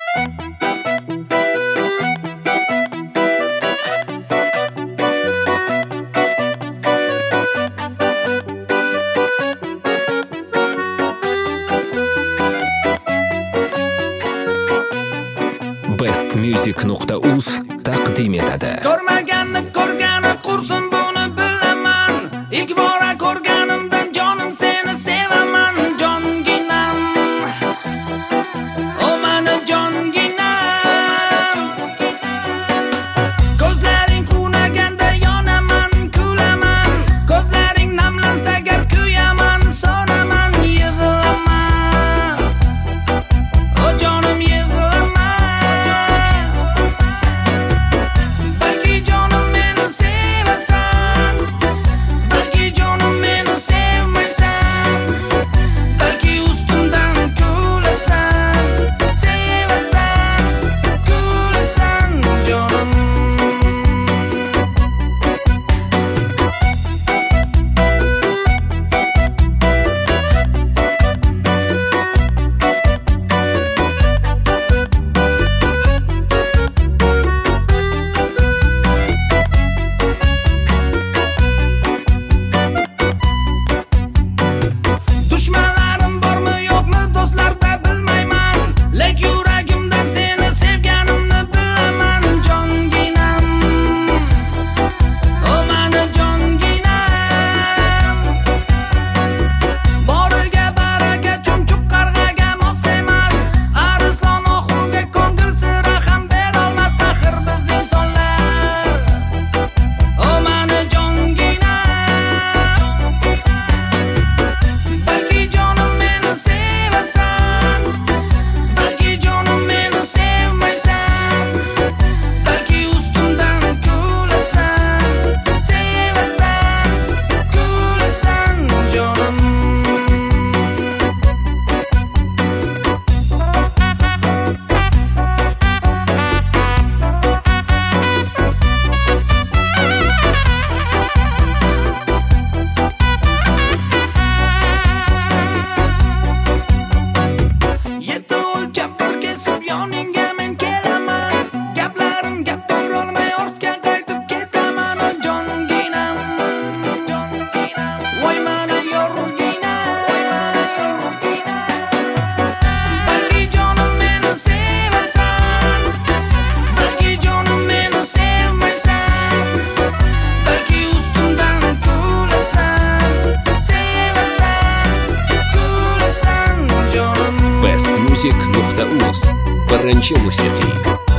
bestmusic.uz taqdim etadi. Ko'rmaganni ko'rgani qursin buni bilaman. Ilk bora ko'rganimdan jonim seni sevaman, jonginam. O mani jonginam. Ko'zlaring quvnaganda yonaman, kulaman. Ko'zlaring namlansa agar kuyaman, so'raman, yig'laman. O jonim yig'laman. bestmusic.uz birinchi musiqiy